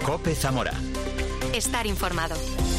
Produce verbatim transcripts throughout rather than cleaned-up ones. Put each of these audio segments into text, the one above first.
COPE Zamora. Estar informado.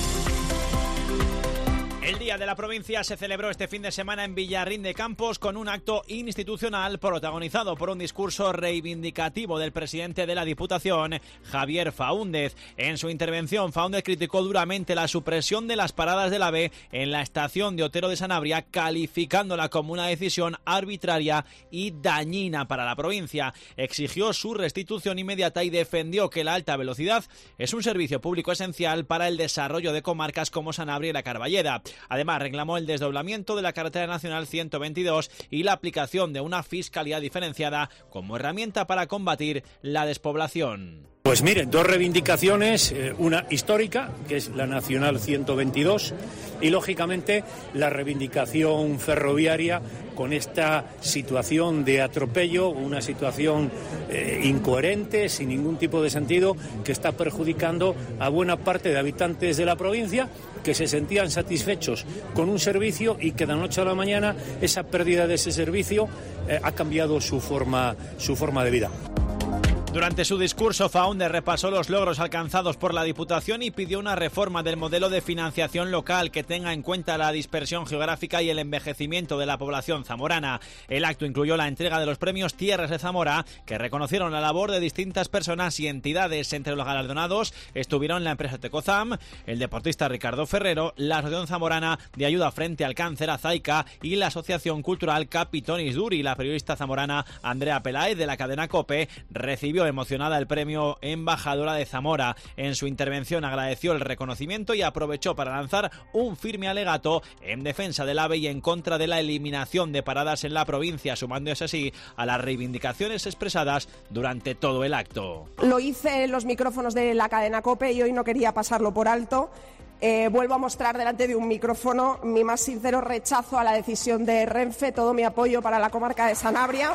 El Día de la Provincia se celebró este fin de semana en Villarrín de Campos con un acto institucional protagonizado por un discurso reivindicativo del presidente de la Diputación, Javier Faúndez. En su intervención, Faúndez criticó duramente la supresión de las paradas del AVE en la estación de Otero de Sanabria, calificándola como una decisión arbitraria y dañina para la provincia. Exigió su restitución inmediata y defendió que la alta velocidad es un servicio público esencial para el desarrollo de comarcas como Sanabria y la Carballeda. Además, reclamó el desdoblamiento de la carretera nacional ciento veintidós y la aplicación de una fiscalidad diferenciada como herramienta para combatir la despoblación. Pues miren, dos reivindicaciones, eh, una histórica, que es la Nacional ciento veintidós, y lógicamente la reivindicación ferroviaria con esta situación de atropello, una situación eh, incoherente, sin ningún tipo de sentido, que está perjudicando a buena parte de habitantes de la provincia que se sentían satisfechos con un servicio y que de la noche a la mañana esa pérdida de ese servicio eh, ha cambiado su forma, su forma de vida. Durante su discurso, Faúndez repasó los logros alcanzados por la Diputación y pidió una reforma del modelo de financiación local que tenga en cuenta la dispersión geográfica y el envejecimiento de la población zamorana. El acto incluyó la entrega de los premios Tierras de Zamora, que reconocieron la labor de distintas personas y entidades. Entre los galardonados estuvieron la empresa Tecozam, el deportista Ricardo Ferrero, la Asociación Zamorana de Ayuda Frente al Cáncer Azaica y la Asociación Cultural Capitonis Duri. La periodista zamorana Andrea Peláez, de la cadena COPE, recibió emocionada el premio Embajadora de Zamora. En su intervención agradeció el reconocimiento y aprovechó para lanzar un firme alegato en defensa del AVE y en contra de la eliminación de paradas en la provincia, sumándose así a las reivindicaciones expresadas durante todo el acto. Lo hice en los micrófonos de la cadena COPE y hoy no quería pasarlo por alto. Eh, vuelvo a mostrar delante de un micrófono mi más sincero rechazo a la decisión de Renfe, todo mi apoyo para la comarca de Sanabria.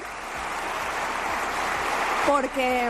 Porque,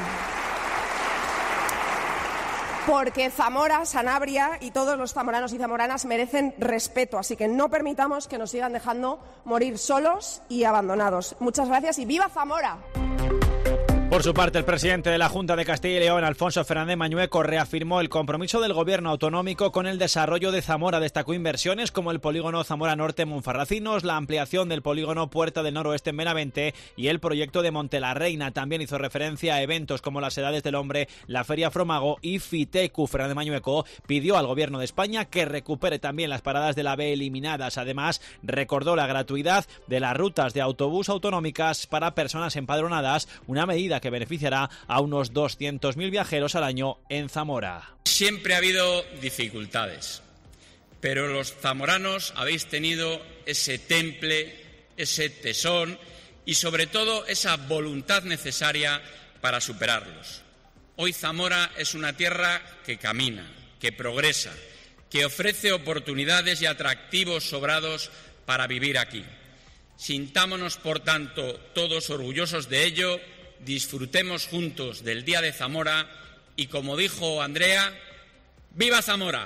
porque Zamora, Sanabria y todos los zamoranos y zamoranas merecen respeto, así que no permitamos que nos sigan dejando morir solos y abandonados. Muchas gracias y ¡viva Zamora! Por su parte, el presidente de la Junta de Castilla y León, Alfonso Fernández Mañueco, reafirmó el compromiso del gobierno autonómico con el desarrollo de Zamora. Destacó inversiones como el polígono Zamora Norte en Monfarracinos, la ampliación del polígono Puerta del Noroeste en Benavente y el proyecto de Montelarreina. También hizo referencia a eventos como las Edades del Hombre, la Feria Fromago y Fitecu. Fernández Mañueco pidió al gobierno de España que recupere también las paradas de la AVE eliminadas. Además, recordó la gratuidad de las rutas de autobús autonómicas para personas empadronadas, una medida que beneficiará a unos doscientos mil viajeros al año en Zamora. Siempre ha habido dificultades, pero los zamoranos habéis tenido ese temple, ese tesón y sobre todo esa voluntad necesaria para superarlos. Hoy Zamora es una tierra que camina, que progresa, que ofrece oportunidades y atractivos sobrados para vivir aquí. Sintámonos, por tanto, todos orgullosos de ello. Disfrutemos juntos del Día de Zamora y, como dijo Andrea, ¡viva Zamora!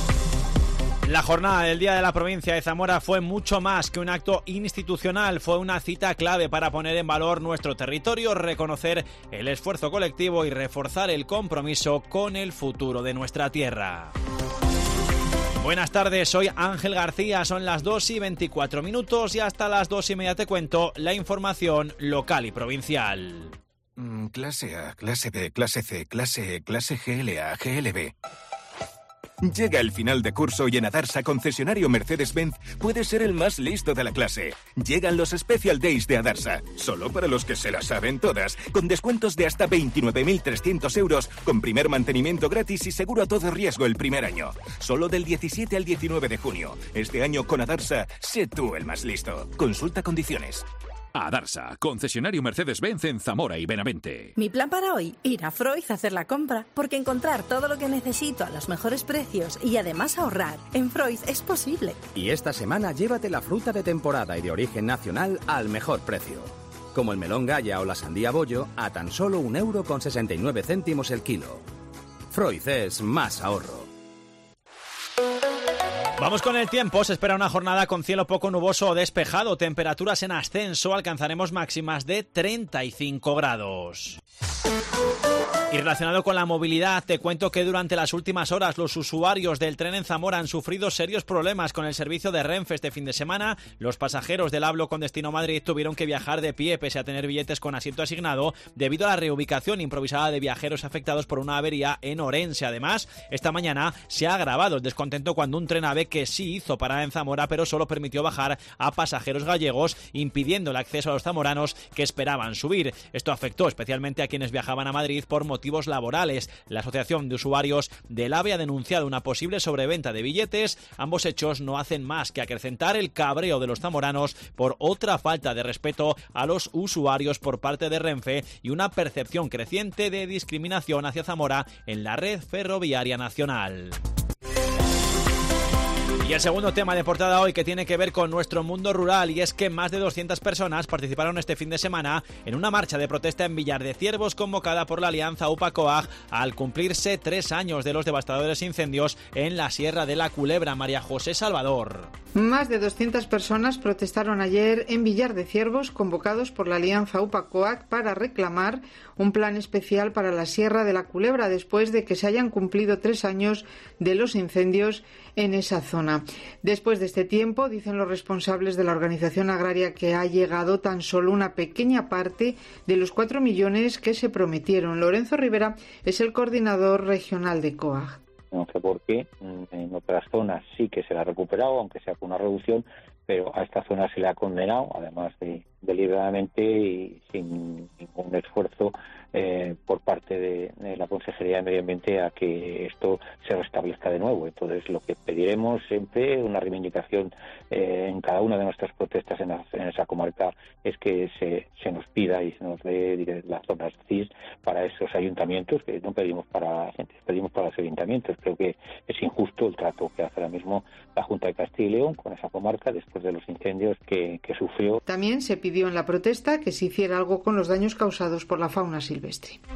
La jornada del Día de la Provincia de Zamora fue mucho más que un acto institucional, fue una cita clave para poner en valor nuestro territorio, reconocer el esfuerzo colectivo y reforzar el compromiso con el futuro de nuestra tierra. Buenas tardes, soy Ángel García, son las dos y veinticuatro minutos y hasta las dos y media te cuento la información local y provincial. Mm, clase A, clase B, clase C, clase E, clase G L A, G L B. Llega el final de curso y en Adarsa, concesionario Mercedes-Benz, puedes ser el más listo de la clase. Llegan los Special Days de Adarsa, solo para los que se las saben todas, con descuentos de hasta veintinueve mil trescientos euros, con primer mantenimiento gratis y seguro a todo riesgo el primer año. Solo del diecisiete al diecinueve de junio. Este año con Adarsa, sé tú el más listo. Consulta condiciones. Adarsa, concesionario Mercedes-Benz en Zamora y Benavente. Mi plan para hoy, ir a Freud a hacer la compra, porque encontrar todo lo que necesito a los mejores precios y además ahorrar en Freud es posible. Y esta semana llévate la fruta de temporada y de origen nacional al mejor precio. Como el melón Gaya o la sandía Bollo a tan solo un euro con sesenta y nueve céntimos el kilo. Freud es más ahorro. Vamos con el tiempo, se espera una jornada con cielo poco nuboso o despejado, temperaturas en ascenso, alcanzaremos máximas de treinta y cinco grados. Y relacionado con la movilidad, te cuento que durante las últimas horas los usuarios del tren en Zamora han sufrido serios problemas con el servicio de Renfe este fin de semana. Los pasajeros del Hablo con destino Madrid tuvieron que viajar de pie pese a tener billetes con asiento asignado debido a la reubicación improvisada de viajeros afectados por una avería en Orense. Además, esta mañana se ha agravado el descontento cuando un tren AVE que sí hizo parada en Zamora pero solo permitió bajar a pasajeros gallegos, impidiendo el acceso a los zamoranos que esperaban subir. Esto afectó especialmente a quienes viajaban a Madrid por motivos motivos laborales. La Asociación de Usuarios del AVE ha denunciado una posible sobreventa de billetes. Ambos hechos no hacen más que acrecentar el cabreo de los zamoranos por otra falta de respeto a los usuarios por parte de Renfe y una percepción creciente de discriminación hacia Zamora en la red ferroviaria nacional. Y el segundo tema de portada hoy que tiene que ver con nuestro mundo rural, y es que más de doscientas personas participaron este fin de semana en una marcha de protesta en Villar de Ciervos convocada por la alianza U P A Coag al cumplirse tres años de los devastadores incendios en la Sierra de la Culebra. María José Salvador. Más de doscientas personas protestaron ayer en Villar de Ciervos convocados por la alianza U P A Coag para reclamar un plan especial para la Sierra de la Culebra después de que se hayan cumplido tres años de los incendios en esa zona. Después de este tiempo, dicen los responsables de la organización agraria que ha llegado tan solo una pequeña parte de los cuatro millones que se prometieron. Lorenzo Rivera es el coordinador regional de COAG. No sé por qué, en otras zonas sí que se la ha recuperado, aunque sea con una reducción, pero a esta zona se le ha condenado, además de deliberadamente y sin ningún esfuerzo eh, por parte de, de la Consejería de Medio Ambiente a que esto se restablezca de nuevo. Entonces, lo que pediremos siempre, una reivindicación eh, en cada una de nuestras protestas en, la, en esa comarca, es que se, se nos pida y se nos dé las zonas C I S para esos ayuntamientos, que no pedimos para la gente, pedimos para los ayuntamientos. Creo que es injusto el trato que hace ahora mismo la Junta de Castilla y León con esa comarca después de los incendios que, que sufrió. También se pidió en la protesta que se hiciera algo con los daños causados por la fauna silvestre.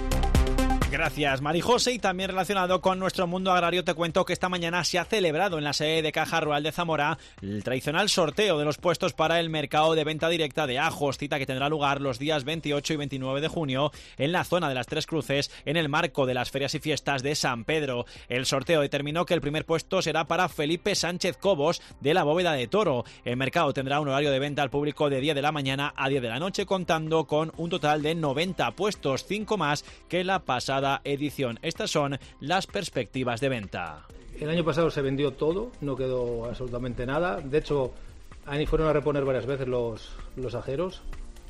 Gracias, Marijose. Y también relacionado con nuestro mundo agrario, te cuento que esta mañana se ha celebrado en la sede de Caja Rural de Zamora el tradicional sorteo de los puestos para el mercado de venta directa de ajos, cita que tendrá lugar los días veintiocho y veintinueve de junio en la zona de las Tres Cruces en el marco de las ferias y fiestas de San Pedro. El sorteo determinó que el primer puesto será para Felipe Sánchez Cobos de la Bóveda de Toro. El mercado tendrá un horario de venta al público de diez de la mañana a diez de la noche, contando con un total de noventa puestos, cinco más que la pasada edición. Estas son las perspectivas de venta. El año pasado se vendió todo, no quedó absolutamente nada. De hecho, ahí fueron a reponer varias veces los, los ajeros.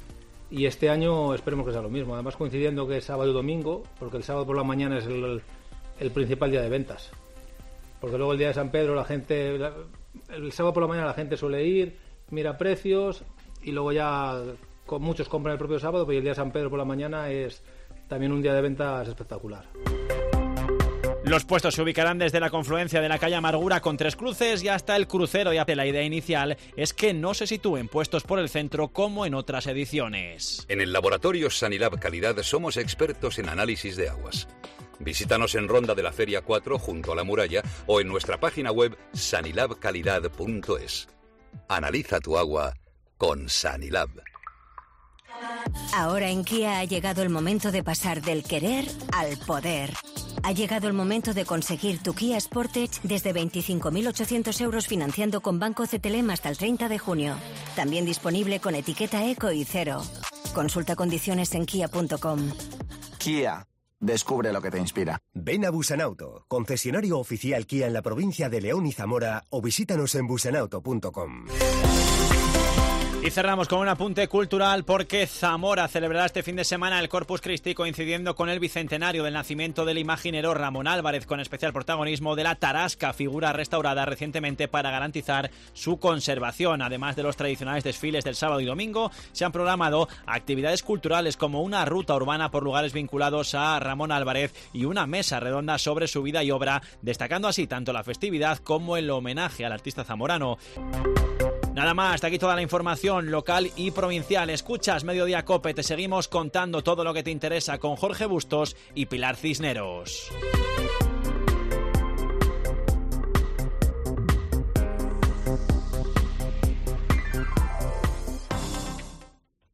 Y este año esperemos que sea lo mismo. Además, coincidiendo que es sábado y domingo, porque el sábado por la mañana es el, el principal día de ventas. Porque luego el día de San Pedro la gente, la, el sábado por la mañana la gente suele ir, mira precios y luego ya con muchos compran el propio sábado, pero el día de San Pedro por la mañana es también un día de ventas espectacular. Los puestos se ubicarán desde la confluencia de la calle Amargura con Tres Cruces y hasta el crucero, y la idea inicial es que no se sitúen puestos por el centro como en otras ediciones. En el laboratorio Sanilab Calidad somos expertos en análisis de aguas. Visítanos en Ronda de la Feria cuatro junto a la muralla o en nuestra página web sanilab calidad punto es. Analiza tu agua con Sanilab. Ahora en Kia ha llegado el momento de pasar del querer al poder. Ha llegado el momento de conseguir tu Kia Sportage desde veinticinco mil ochocientos euros financiando con Banco C T L M hasta el treinta de junio. También disponible con etiqueta eco y cero. Consulta condiciones en kia punto com. Kia. Descubre lo que te inspira. Ven a Busanauto, concesionario oficial Kia en la provincia de León y Zamora, o visítanos en busanauto punto com. Y cerramos con un apunte cultural porque Zamora celebrará este fin de semana el Corpus Christi coincidiendo con el bicentenario del nacimiento del imaginero Ramón Álvarez, con especial protagonismo de la tarasca, figura restaurada recientemente para garantizar su conservación. Además de los tradicionales desfiles del sábado y domingo, se han programado actividades culturales como una ruta urbana por lugares vinculados a Ramón Álvarez y una mesa redonda sobre su vida y obra, destacando así tanto la festividad como el homenaje al artista zamorano. Nada más, hasta aquí toda la información local y provincial. Escuchas Mediodía Cope, te seguimos contando todo lo que te interesa con Jorge Bustos y Pilar Cisneros.